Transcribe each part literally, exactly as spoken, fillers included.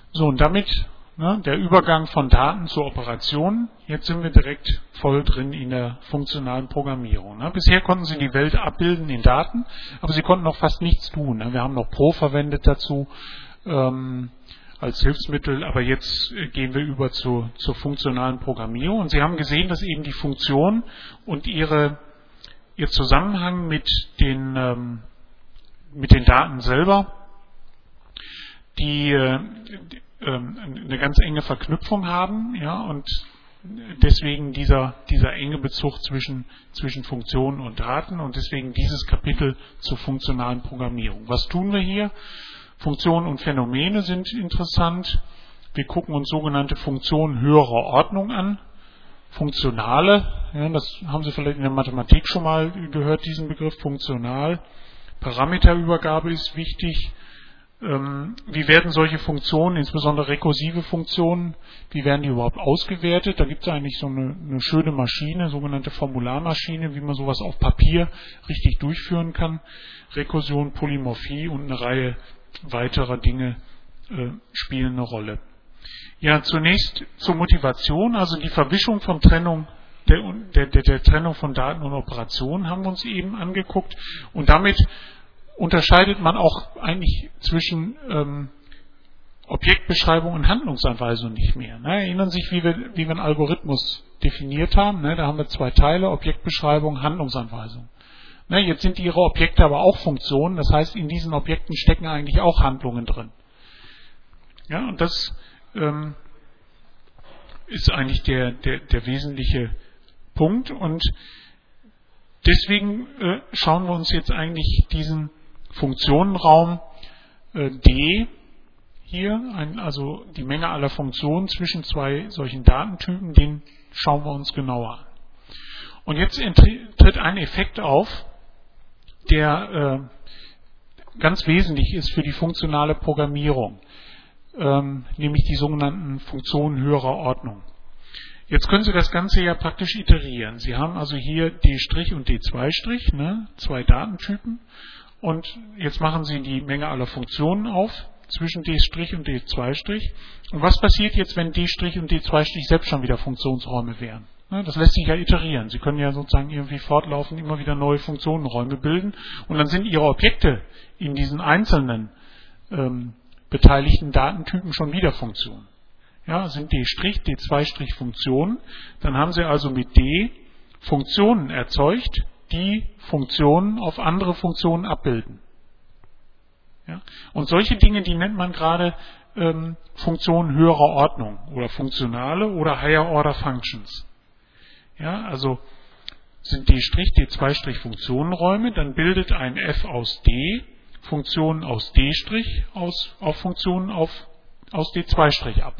So, und damit ne, der Übergang von Daten zur Operation. Jetzt sind wir direkt voll drin in der funktionalen Programmierung. Ne. Bisher konnten Sie die Welt abbilden in Daten, aber Sie konnten noch fast nichts tun. Ne. Wir haben noch Pro verwendet dazu ähm, als Hilfsmittel, aber jetzt äh, gehen wir über zu, zur funktionalen Programmierung. Und Sie haben gesehen, dass eben die Funktion und ihre, ihr Zusammenhang mit den, ähm, mit den Daten selber die äh, eine ganz enge Verknüpfung haben, ja, und deswegen dieser, dieser enge Bezug zwischen, zwischen Funktionen und Daten und deswegen dieses Kapitel zur funktionalen Programmierung. Was tun wir hier? Funktionen und Phänomene sind interessant. Wir gucken uns sogenannte Funktionen höherer Ordnung an. Funktionale, ja, das haben Sie vielleicht in der Mathematik schon mal gehört, diesen Begriff funktional. Parameterübergabe ist wichtig. Wie werden solche Funktionen, insbesondere rekursive Funktionen, wie werden die überhaupt ausgewertet? Da gibt es eigentlich so eine, eine schöne Maschine, sogenannte Formularmaschine, wie man sowas auf Papier richtig durchführen kann. Rekursion, Polymorphie und eine Reihe weiterer Dinge äh, spielen eine Rolle. Ja, zunächst zur Motivation, also die Verwischung von Trennung der, der, der, der Trennung von Daten und Operationen haben wir uns eben angeguckt und damit unterscheidet man auch eigentlich zwischen ähm, Objektbeschreibung und Handlungsanweisung nicht mehr. Ne? Erinnern Sie sich, wie wir, wie wir einen Algorithmus definiert haben. Ne? Da haben wir zwei Teile, Objektbeschreibung, Handlungsanweisung. Ne? Jetzt sind Ihre Objekte aber auch Funktionen, das heißt, in diesen Objekten stecken eigentlich auch Handlungen drin. Ja, und das ähm, ist eigentlich der, der, der wesentliche Punkt. Und deswegen äh, schauen wir uns jetzt eigentlich diesen Funktionenraum äh, D hier, ein, also die Menge aller Funktionen zwischen zwei solchen Datentypen, den schauen wir uns genauer an. Und jetzt tritt ein Effekt auf, der äh, ganz wesentlich ist für die funktionale Programmierung, ähm, nämlich die sogenannten Funktionen höherer Ordnung. Jetzt können Sie das Ganze ja praktisch iterieren. Sie haben also hier D' und D zwei', ne, zwei Datentypen. Und jetzt machen Sie die Menge aller Funktionen auf zwischen D' und D zwei'. Und was passiert jetzt, wenn D' und D zwei' selbst schon wieder Funktionsräume wären? Das lässt sich ja iterieren. Sie können ja sozusagen irgendwie fortlaufend immer wieder neue Funktionenräume bilden. Und dann sind Ihre Objekte in diesen einzelnen ähm, beteiligten Datentypen schon wieder Funktionen. Ja, sind D', D zwei' Funktionen. Dann haben Sie also mit D Funktionen erzeugt, die Funktionen auf andere Funktionen abbilden. Ja? Und solche Dinge, die nennt man gerade ähm, Funktionen höherer Ordnung oder funktionale oder Higher Order Functions. Ja, also sind D', D zwei' Funktionenräume, dann bildet ein F aus D Funktionen aus D' aus, auf Funktionen auf, aus D zwei' ab.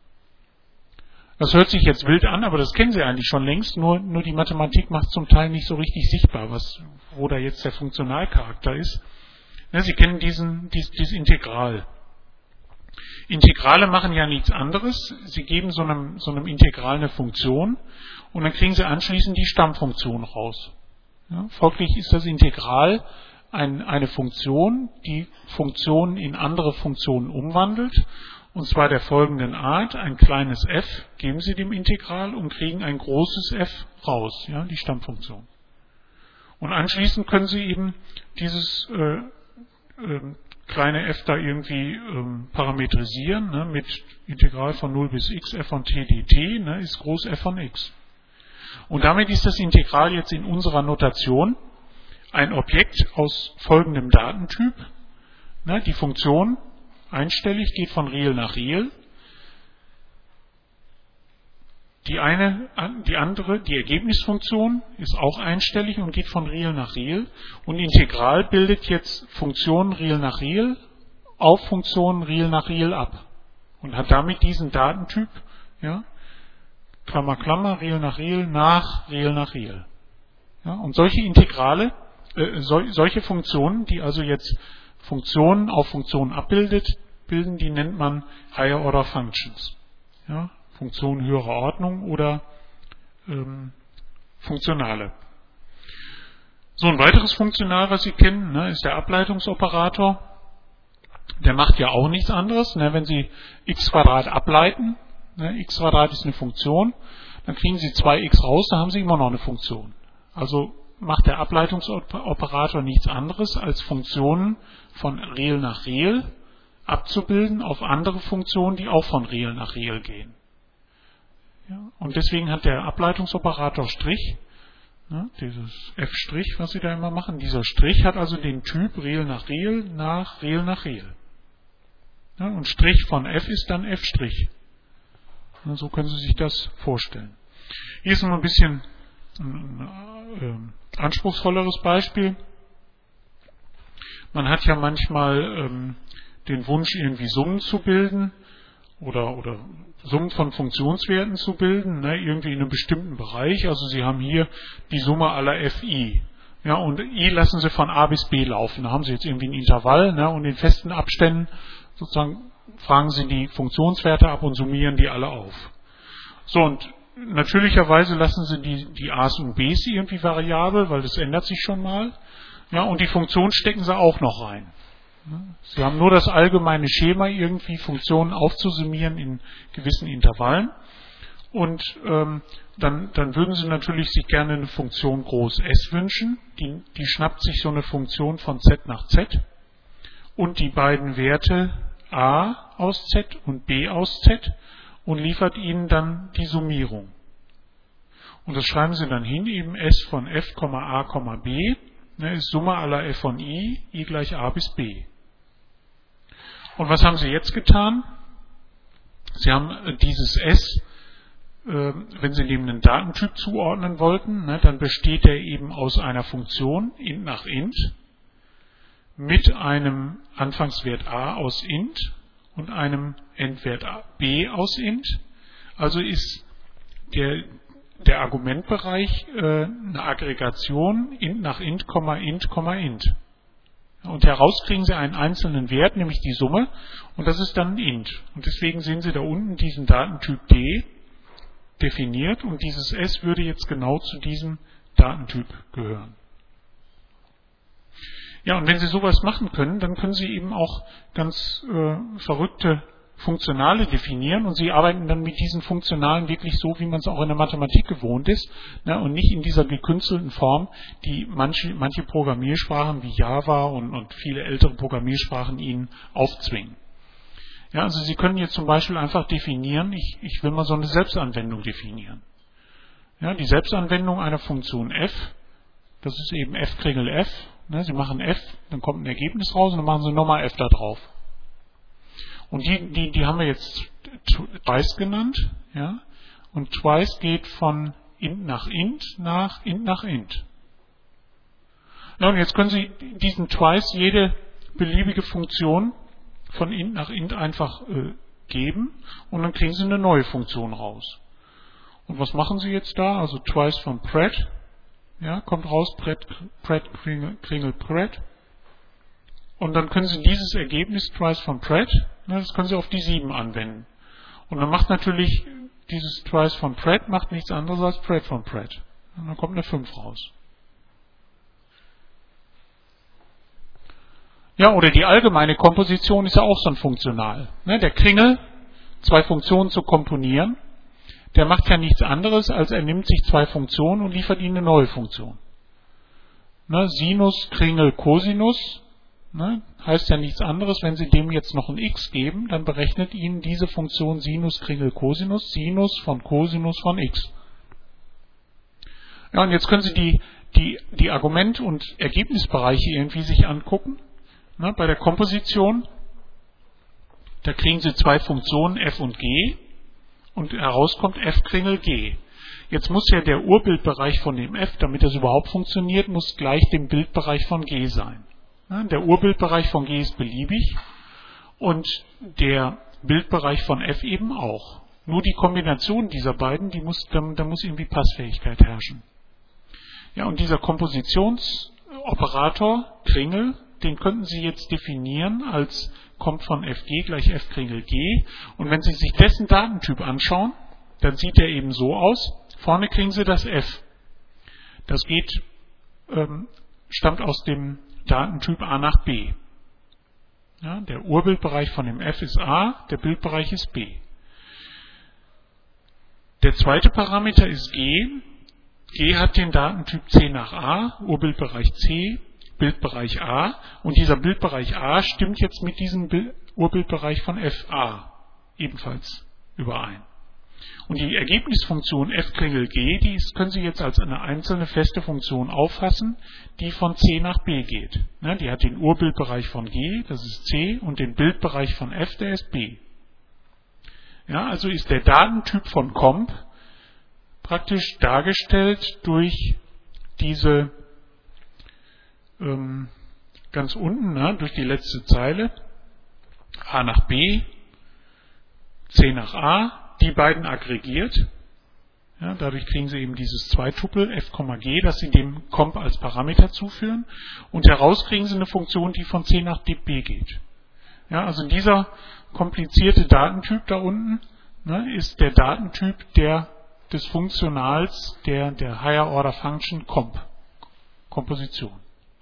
Das hört sich jetzt wild an, aber das kennen Sie eigentlich schon längst, nur, nur die Mathematik macht zum Teil nicht so richtig sichtbar, was, wo da jetzt der Funktionalcharakter ist. Ja, Sie kennen diesen, dies, dieses Integral. Integrale machen ja nichts anderes. Sie geben so einem, so einem Integral eine Funktion und dann kriegen Sie anschließend die Stammfunktion raus. Ja, folglich ist das Integral ein, eine Funktion, die Funktionen in andere Funktionen umwandelt. Und zwar der folgenden Art, ein kleines f geben Sie dem Integral und kriegen ein großes f raus, ja, die Stammfunktion. Und anschließend können Sie eben dieses äh, äh, kleine f da irgendwie ähm, parametrisieren, ne, mit Integral von null bis x f von t dt, ne, ist groß f von x. Und damit ist das Integral jetzt in unserer Notation ein Objekt aus folgendem Datentyp, ne, die Funktion einstellig, geht von real nach real. Die eine, die andere, die Ergebnisfunktion ist auch einstellig und geht von real nach real. Und Integral bildet jetzt Funktionen real nach real auf Funktionen real nach real ab. Und hat damit diesen Datentyp, ja, Klammer, Klammer, real nach real, nach real nach real. Ja, und solche Integrale, äh, sol, solche Funktionen, die also jetzt Funktionen auf Funktionen abbildet, bilden, die nennt man Higher Order Functions. Ja, Funktionen höherer Ordnung oder ähm, funktionale. So, ein weiteres Funktional, was Sie kennen, ne, ist der Ableitungsoperator. der macht ja auch nichts anderes. Ne? Wenn Sie x Quadrat ableiten, ne? X Quadrat ist eine Funktion, dann kriegen Sie zwei x raus, dann haben Sie immer noch eine Funktion. Also macht der Ableitungsoperator nichts anderes, als Funktionen von real nach real abzubilden auf andere Funktionen, die auch von real nach real gehen. Ja? Und deswegen hat der Ableitungsoperator Strich, ne? Dieses f', was Sie da immer machen, dieser Strich hat also den Typ real nach real nach real nach real. Ja? Und Strich von f ist dann f'. Ja, so können Sie sich das vorstellen. Hier ist noch ein bisschen ein äh, anspruchsvolleres Beispiel. Man hat ja manchmal ähm, den Wunsch, irgendwie Summen zu bilden oder, oder Summen von Funktionswerten zu bilden, ne, irgendwie in einem bestimmten Bereich. Also Sie haben hier die Summe aller Fi. Ja, und I lassen Sie von A bis B laufen. Da haben Sie jetzt irgendwie ein Intervall, ne, und in festen Abständen sozusagen fragen Sie die Funktionswerte ab und summieren die alle auf. So, und natürlicherweise lassen Sie die, die A's und B's irgendwie variabel, weil das ändert sich schon mal. Ja, und die Funktion stecken Sie auch noch rein. Sie haben nur das allgemeine Schema, irgendwie Funktionen aufzusummieren in gewissen Intervallen. Und ähm, dann, dann würden Sie natürlich sich gerne eine Funktion groß S wünschen. Die, die schnappt sich so eine Funktion von Z nach Z und die beiden Werte A aus Z und B aus Z und liefert Ihnen dann die Summierung. Und das schreiben Sie dann hin, eben S von F, A, B, ne, ist Summe aller F von I, I gleich A bis B. Und was haben Sie jetzt getan? Sie haben dieses S, äh, wenn Sie dem einen Datentyp zuordnen wollten, ne, dann besteht er eben aus einer Funktion, int nach int, mit einem Anfangswert A aus int und einem Endwert B aus int. Also ist der, der Argumentbereich äh, eine Aggregation int nach int, int, int. Und heraus kriegen Sie einen einzelnen Wert, nämlich die Summe, und das ist dann ein int. Und deswegen sehen Sie da unten diesen Datentyp D definiert, und dieses S würde jetzt genau zu diesem Datentyp gehören. Ja, und wenn Sie sowas machen können, dann können Sie eben auch ganz äh, verrückte Funktionale definieren, und Sie arbeiten dann mit diesen Funktionalen wirklich so, wie man es auch in der Mathematik gewohnt ist, ne, und nicht in dieser gekünstelten Form, die manche, manche Programmiersprachen wie Java und, und viele ältere Programmiersprachen Ihnen aufzwingen. Ja, also Sie können jetzt zum Beispiel einfach definieren, ich, ich will mal so eine Selbstanwendung definieren. Ja, die Selbstanwendung einer Funktion f, das ist eben f Kringel f, ne, Sie machen f, dann kommt ein Ergebnis raus und dann machen Sie nochmal f da drauf. Und die, die, die haben wir jetzt twice genannt, ja, und twice geht von int nach int nach int nach int. Ja, und jetzt können Sie diesen twice jede beliebige Funktion von int nach int einfach äh, geben, und dann kriegen Sie eine neue Funktion raus. Und was machen Sie jetzt da? Also twice von pred, ja, kommt raus, pred, pred, kringel, kringel, pred. Und dann können Sie dieses Ergebnis twice von pred, ne, das können Sie auf die sieben anwenden. Und dann macht natürlich dieses twice von pred macht nichts anderes als pred von pred. Und dann kommt eine fünf raus. Ja, oder die allgemeine Komposition ist ja auch so ein Funktional. Ne, der Kringel, zwei Funktionen zu komponieren, der macht ja nichts anderes, als er nimmt sich zwei Funktionen und liefert ihnen eine neue Funktion. Ne, Sinus, Kringel, Cosinus, ne, heißt ja nichts anderes, wenn Sie dem jetzt noch ein x geben, dann berechnet Ihnen diese Funktion Sinus, Kringel, Cosinus, Sinus von Cosinus von x. Ja, und jetzt können Sie die, die, die Argument- und Ergebnisbereiche irgendwie sich angucken. Ne, bei der Komposition, da kriegen Sie zwei Funktionen f und g, und herauskommt f Kringel g. Jetzt muss ja der Urbildbereich von dem f, damit das überhaupt funktioniert, muss gleich dem Bildbereich von g sein. Der Urbildbereich von G ist beliebig und der Bildbereich von F eben auch. Nur die Kombination dieser beiden, die muss, da, da muss irgendwie Passfähigkeit herrschen. Ja, und dieser Kompositionsoperator, Kringel, den könnten Sie jetzt definieren als kommt von Fg gleich F Kringel G. Und wenn Sie sich dessen Datentyp anschauen, dann sieht er eben so aus. Vorne kriegen Sie das F. Das geht, ähm, stammt aus dem Datentyp A nach B. Ja, der Urbildbereich von dem f ist A, der Bildbereich ist B. Der zweite Parameter ist G. G hat den Datentyp C nach A, Urbildbereich C, Bildbereich A. Und dieser Bildbereich A stimmt jetzt mit diesem Bild, Urbildbereich von F A ebenfalls überein. Und die Ergebnisfunktion f' G, die ist, können Sie jetzt als eine einzelne feste Funktion auffassen, die von C nach B geht. Ne, die hat den Urbildbereich von G, das ist C, und den Bildbereich von F, der ist B. Ja, also ist der Datentyp von Comp praktisch dargestellt durch diese ähm, ganz unten, ne, durch die letzte Zeile, A nach B, C nach A, die beiden aggregiert. Ja, dadurch kriegen Sie eben dieses Zweitupel f, g, das Sie dem Comp als Parameter zuführen. Und heraus kriegen Sie eine Funktion, die von C nach B geht. Ja, also dieser komplizierte Datentyp da unten, ne, ist der Datentyp der, des Funktionals der, der Higher Order Function Comp, Komposition.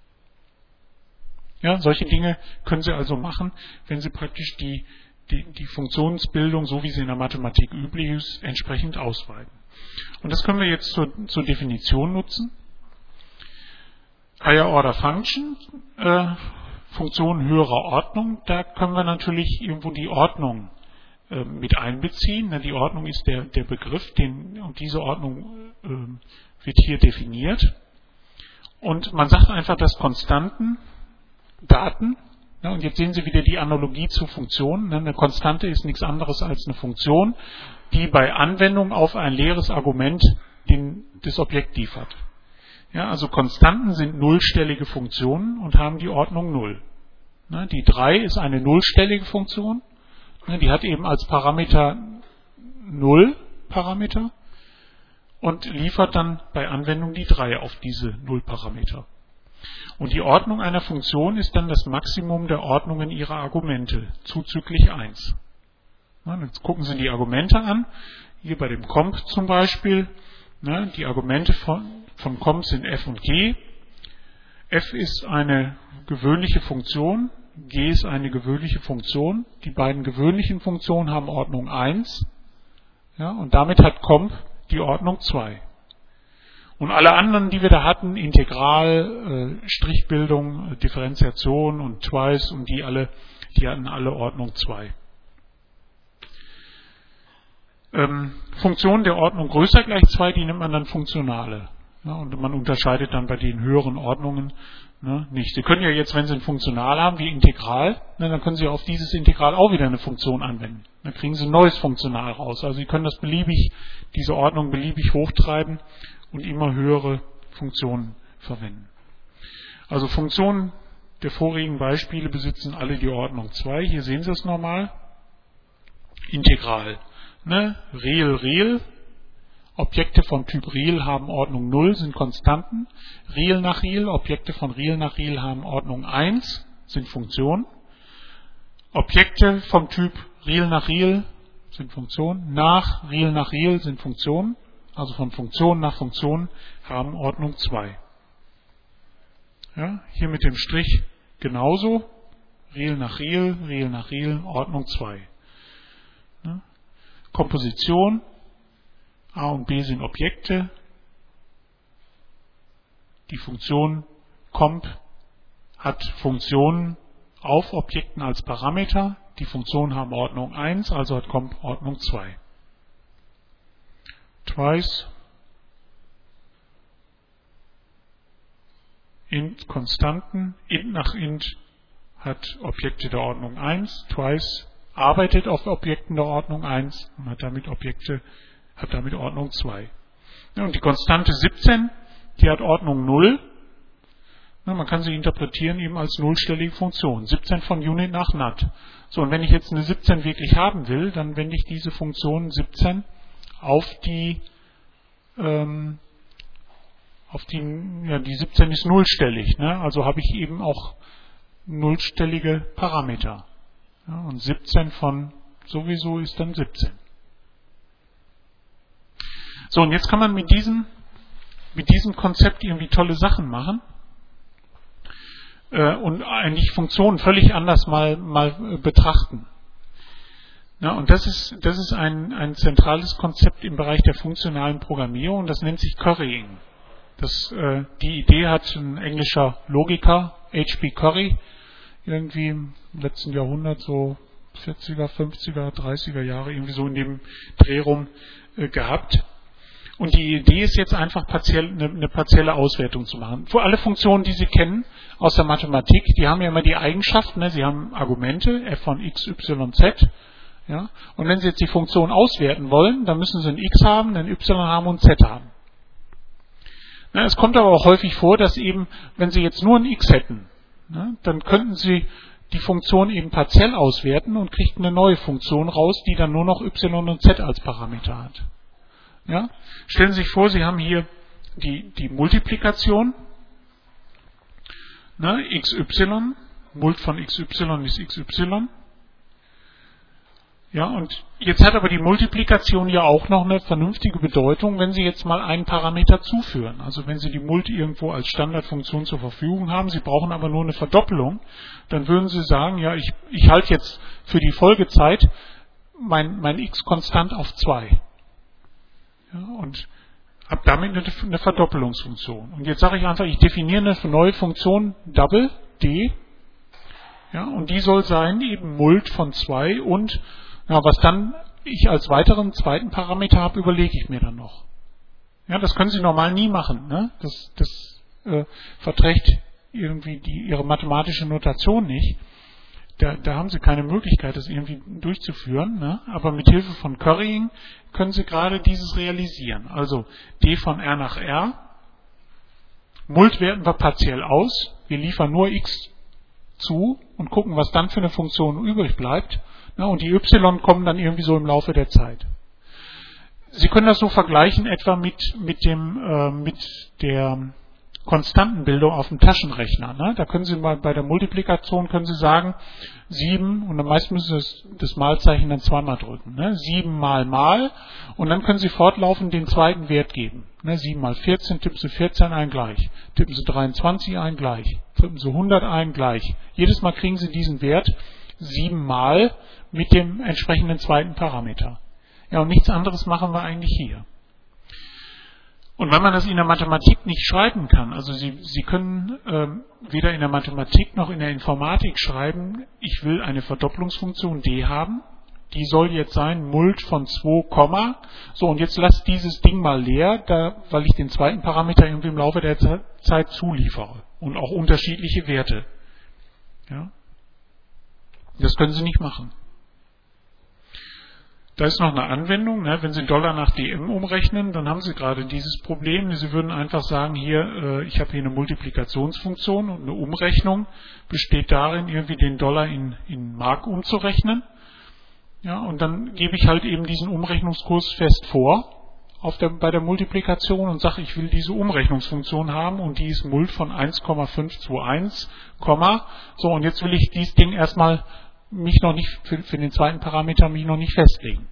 Ja, solche Dinge können Sie also machen, wenn Sie praktisch die Die, die Funktionsbildung, so wie sie in der Mathematik üblich ist, entsprechend ausweiten. Und das können wir jetzt zur, zur Definition nutzen. Higher Order Function, äh, Funktion höherer Ordnung, da können wir natürlich irgendwo die Ordnung äh, mit einbeziehen. Die Ordnung ist der, der Begriff, den, und diese Ordnung äh, wird hier definiert. Und man sagt einfach, dass Konstanten, Daten, ja, und jetzt sehen Sie wieder die Analogie zur Funktion. Eine Konstante ist nichts anderes als eine Funktion, die bei Anwendung auf ein leeres Argument den, das Objekt liefert. Ja, also Konstanten sind nullstellige Funktionen und haben die Ordnung null. Die drei ist eine nullstellige Funktion. Die hat eben als Parameter null Parameter und liefert dann bei Anwendung die drei auf diese null Parameter. Und die Ordnung einer Funktion ist dann das Maximum der Ordnungen ihrer Argumente, zuzüglich eins. Jetzt gucken Sie die Argumente an. Hier bei dem Comp zum Beispiel. Die Argumente von, von Comp sind f und g. F ist eine gewöhnliche Funktion, g ist eine gewöhnliche Funktion. Die beiden gewöhnlichen Funktionen haben Ordnung eins. Ja, und damit hat Comp die Ordnung zwei. Und alle anderen, die wir da hatten, Integral, äh, Strichbildung, äh, Differenziation und Twice und die alle, die hatten alle Ordnung zwei. Ähm, Funktionen der Ordnung größer gleich zwei, die nennt man dann funktionale. Ja, und man unterscheidet dann bei den höheren Ordnungen, ne, nicht. Sie können ja jetzt, wenn Sie ein Funktional haben, wie Integral, ne, dann können Sie auf dieses Integral auch wieder eine Funktion anwenden. Dann kriegen Sie ein neues Funktional raus. Also Sie können das beliebig, diese Ordnung beliebig hochtreiben und immer höhere Funktionen verwenden. Also Funktionen der vorigen Beispiele besitzen alle die Ordnung zwei. Hier sehen Sie es nochmal. Integral. Ne? Real, real. Objekte vom Typ real haben Ordnung null, sind Konstanten. Real nach real. Objekte von real nach real haben Ordnung eins, sind Funktionen. Objekte vom Typ real nach real sind Funktionen. Nach real nach real sind Funktionen. Also von Funktion nach Funktion haben Ordnung zwei. Ja, hier mit dem Strich genauso. Real nach real, real nach real, Ordnung zwei. Ja. Komposition. A und B sind Objekte. Die Funktion Comp hat Funktionen auf Objekten als Parameter. Die Funktionen haben Ordnung eins, also hat Comp Ordnung zwei. Twice, int Konstanten, int nach int hat Objekte der Ordnung eins, twice arbeitet auf Objekten der Ordnung eins und hat damit Objekte, hat damit Ordnung zwei. Ja, und die Konstante siebzehn, die hat Ordnung null. Ja, man kann sie interpretieren eben als nullstellige Funktion. siebzehn von Unit nach Nat. So, und wenn ich jetzt eine siebzehn wirklich haben will, dann wende ich diese Funktion siebzehn auf die, ähm, auf die, ja, die siebzehn ist nullstellig, ne? Also habe ich eben auch nullstellige Parameter. Ja, und siebzehn von sowieso ist dann siebzehn. So, und jetzt kann man mit diesem, mit diesem Konzept irgendwie tolle Sachen machen. äh, und eigentlich Funktionen völlig anders mal, mal äh, betrachten. Ja, und das ist, das ist ein, ein zentrales Konzept im Bereich der funktionalen Programmierung, das nennt sich Currying. Das, äh, die Idee hat ein englischer Logiker, H P Curry, irgendwie im letzten Jahrhundert, so vierziger, fünfziger, dreißiger Jahre, irgendwie so in dem Dreh rum äh, gehabt. Und die Idee ist jetzt einfach partiell, eine, eine partielle Auswertung zu machen. Für alle Funktionen, die Sie kennen aus der Mathematik, die haben ja immer die Eigenschaft, ne, sie haben Argumente, f von x, y, z. Ja, und wenn Sie jetzt die Funktion auswerten wollen, dann müssen Sie ein x haben, ein y haben und ein z haben. Ja, es kommt aber auch häufig vor, dass eben, wenn Sie jetzt nur ein x hätten, ne, dann könnten Sie die Funktion eben partiell auswerten und kriegen eine neue Funktion raus, die dann nur noch y und z als Parameter hat. Ja? Stellen Sie sich vor, Sie haben hier die, die Multiplikation, ne, xy, Mult von xy ist xy. Ja, und jetzt hat aber die Multiplikation ja auch noch eine vernünftige Bedeutung, wenn Sie jetzt mal einen Parameter zuführen. Also wenn Sie die Mult irgendwo als Standardfunktion zur Verfügung haben, Sie brauchen aber nur eine Verdoppelung, dann würden Sie sagen, ja, ich, ich halte jetzt für die Folgezeit mein, mein x konstant auf zwei. Ja, und habe damit eine, eine Verdoppelungsfunktion. Und jetzt sage ich einfach, ich definiere eine neue Funktion Double, d, ja, und die soll sein eben Mult von zwei und ja, was dann ich als weiteren zweiten Parameter habe, überlege ich mir dann noch. Ja, das können Sie normal nie machen. Ne? Das, das äh, verträgt irgendwie die, Ihre mathematische Notation nicht. Da, da haben Sie keine Möglichkeit, das irgendwie durchzuführen. Ne? Aber mit Hilfe von Currying können Sie gerade dieses realisieren. Also d von r nach r. Mult werten wir partiell aus. Wir liefern nur x zu und gucken, was dann für eine Funktion übrig bleibt. Ja, und die y kommen dann irgendwie so im Laufe der Zeit. Sie können das so vergleichen etwa mit, mit, dem, äh, mit der Konstantenbildung auf dem Taschenrechner. Ne? Da können Sie mal bei der Multiplikation können Sie sagen, sieben, und dann meist müssen Sie das, das Malzeichen dann zweimal drücken. Ne? sieben mal mal, und dann können Sie fortlaufend den zweiten Wert geben. Ne? sieben mal vierzehn, tippen Sie vierzehn ein, gleich. Tippen Sie dreiundzwanzig ein, gleich. Tippen Sie hundert ein, gleich. Jedes Mal kriegen Sie diesen Wert sieben mal mit dem entsprechenden zweiten Parameter. Ja, und nichts anderes machen wir eigentlich hier. Und wenn man das in der Mathematik nicht schreiben kann, also Sie, Sie können ähm, weder in der Mathematik noch in der Informatik schreiben, ich will eine Verdopplungsfunktion d haben, die soll jetzt sein Mult von zwei, so, und jetzt lasst dieses Ding mal leer, da, weil ich den zweiten Parameter irgendwie im Laufe der Zeit zuliefere und auch unterschiedliche Werte. Ja? Das können Sie nicht machen. Da ist noch eine Anwendung, ne? Wenn Sie Dollar nach D M umrechnen, dann haben Sie gerade dieses Problem. Sie würden einfach sagen, hier, äh, ich habe hier eine Multiplikationsfunktion und eine Umrechnung besteht darin, irgendwie den Dollar in, in Mark umzurechnen. Ja, und dann gebe ich halt eben diesen Umrechnungskurs fest vor auf der, bei der Multiplikation und sage, ich will diese Umrechnungsfunktion haben und die ist Mult von eins Komma fünf zwei eins, so, und jetzt will ich dieses Ding erstmal mich noch nicht, für, für den zweiten Parameter mich noch nicht festlegen.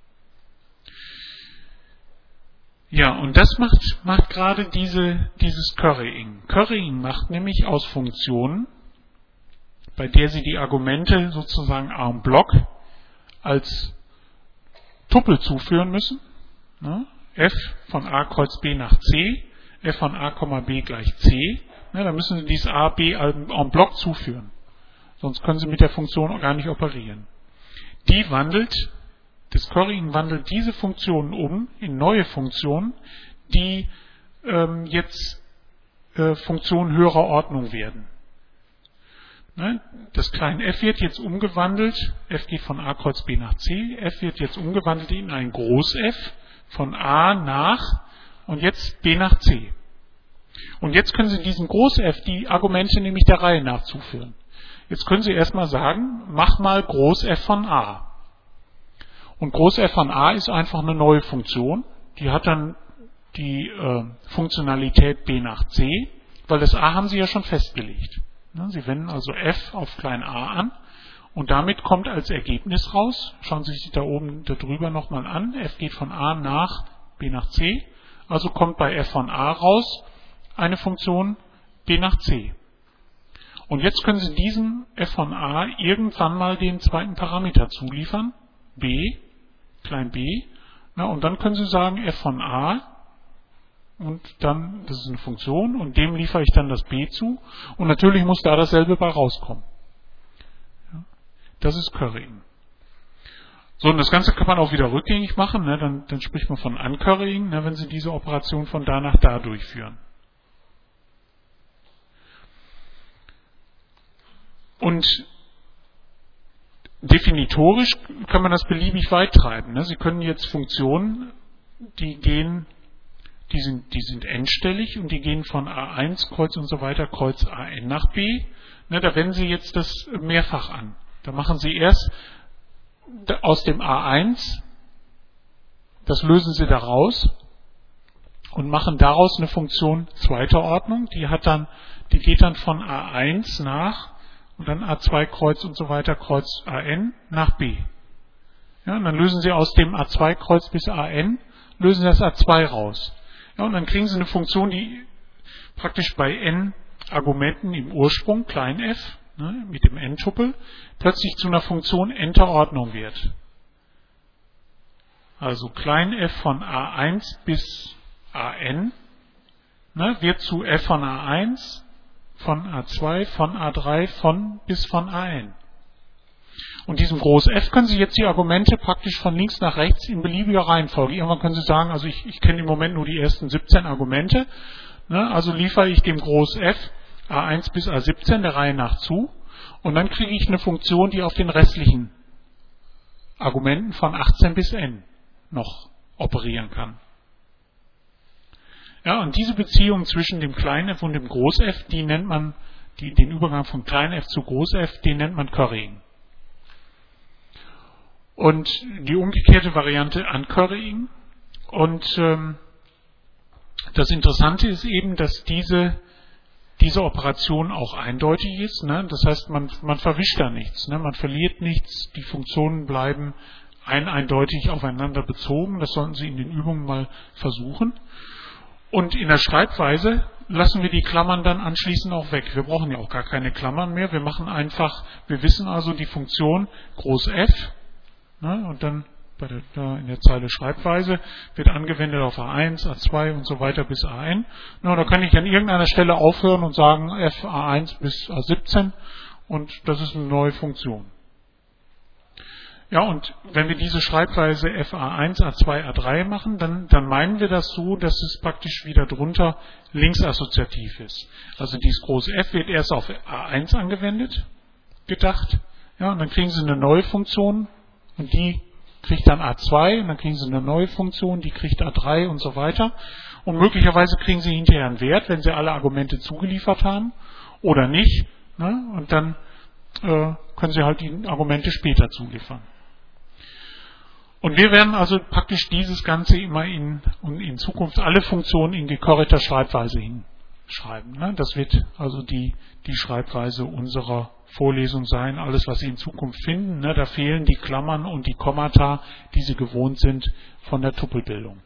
Ja, und das macht, macht gerade diese, dieses Currying. Currying macht nämlich aus Funktionen, bei der Sie die Argumente sozusagen en bloc als Tuppel zuführen müssen, ne? f von a kreuz b nach c, f von a, b gleich c, ne? Da müssen Sie dieses a, b en bloc zuführen. Sonst können Sie mit der Funktion auch gar nicht operieren. Die wandelt, das Currying wandelt diese Funktionen um in neue Funktionen, die ähm, jetzt äh, Funktionen höherer Ordnung werden. Ne? Das kleine f wird jetzt umgewandelt, f geht von a kreuz b nach c, f wird jetzt umgewandelt in ein Groß F von a nach und jetzt b nach c. Und jetzt können Sie diesen Groß F die Argumente nämlich der Reihe nach zuführen. Jetzt können Sie erstmal sagen, mach mal Groß F von a. Und Groß F von a ist einfach eine neue Funktion. Die hat dann die äh, Funktionalität b nach c, weil das a haben Sie ja schon festgelegt. Ne? Sie wenden also f auf klein a an und damit kommt als Ergebnis raus, schauen Sie sich da oben darüber nochmal an, f geht von a nach b nach c, also kommt bei f von a raus eine Funktion b nach c. Und jetzt können Sie diesem f von a irgendwann mal den zweiten Parameter zuliefern, b, klein b, na, und dann können Sie sagen f von a, und dann, das ist eine Funktion, und dem liefere ich dann das b zu, und natürlich muss da dasselbe bei rauskommen. Ja, das ist Currying. So, und das Ganze kann man auch wieder rückgängig machen, ne, dann, dann spricht man von Uncurrying, ne, wenn Sie diese Operation von da nach da durchführen. Und definitorisch kann man das beliebig weit treiben. Ne? Sie können jetzt Funktionen, die gehen, die sind, die sind endstellig und die gehen von a eins Kreuz und so weiter, Kreuz an nach b. Ne? Da wenden Sie jetzt das mehrfach an. Da machen Sie erst aus dem a eins, das lösen Sie da raus und machen daraus eine Funktion zweiter Ordnung. Die hat dann, die geht dann von a eins nach und dann a zwei Kreuz und so weiter, Kreuz an nach b. Ja, und dann lösen Sie aus dem a zwei Kreuz bis an, lösen Sie das a zwei raus. Ja, und dann kriegen Sie eine Funktion, die praktisch bei n Argumenten im Ursprung, klein f, ne, mit dem n-Tuppel, plötzlich zu einer Funktion n-ter Ordnung wird. Also klein f von a eins bis an, ne, wird zu f von a eins, von a zwei, von a drei, von bis von an. Und diesem Groß F können Sie jetzt die Argumente praktisch von links nach rechts in beliebiger Reihenfolge. Irgendwann können Sie sagen, also ich, ich kenne im Moment nur die ersten siebzehn Argumente, ne, also liefere ich dem Groß F a eins bis a siebzehn der Reihe nach zu und dann kriege ich eine Funktion, die auf den restlichen Argumenten von achtzehn bis n noch operieren kann. Ja, und diese Beziehung zwischen dem kleinen f und dem Groß F, die nennt man, die, den Übergang von klein f zu Groß F, den nennt man Currying. Und die umgekehrte Variante Uncurrying. Und ähm, das Interessante ist eben, dass diese, diese Operation auch eindeutig ist. Ne? Das heißt, man, man verwischt da nichts, ne? Man verliert nichts, die Funktionen bleiben ein eindeutig aufeinander bezogen. Das sollten Sie in den Übungen mal versuchen. Und in der Schreibweise lassen wir die Klammern dann anschließend auch weg. Wir brauchen ja auch gar keine Klammern mehr. Wir machen einfach, wir wissen also die Funktion Groß F, ne, und dann bei der, da in der Zeile Schreibweise wird angewendet auf a eins, a zwei und so weiter bis an. Na, da kann ich an irgendeiner Stelle aufhören und sagen f a eins bis a siebzehn und das ist eine neue Funktion. Ja, und wenn wir diese Schreibweise f a eins, a zwei, a drei machen, dann, dann meinen wir das so, dass es praktisch wieder drunter linksassoziativ ist. Also dieses große F wird erst auf a eins angewendet, gedacht, ja, und dann kriegen Sie eine neue Funktion und die kriegt dann a zwei und dann kriegen Sie eine neue Funktion, die kriegt a drei und so weiter. Und möglicherweise kriegen Sie hinterher einen Wert, wenn Sie alle Argumente zugeliefert haben oder nicht, ne, und dann äh, können Sie halt die Argumente später zuliefern. Und wir werden also praktisch dieses Ganze immer in, und in Zukunft alle Funktionen in gekorrekter Schreibweise hinschreiben. Ne? Das wird also die, die Schreibweise unserer Vorlesung sein. Alles, was Sie in Zukunft finden, ne? Da fehlen die Klammern und die Kommata, die Sie gewohnt sind von der Tuppelbildung.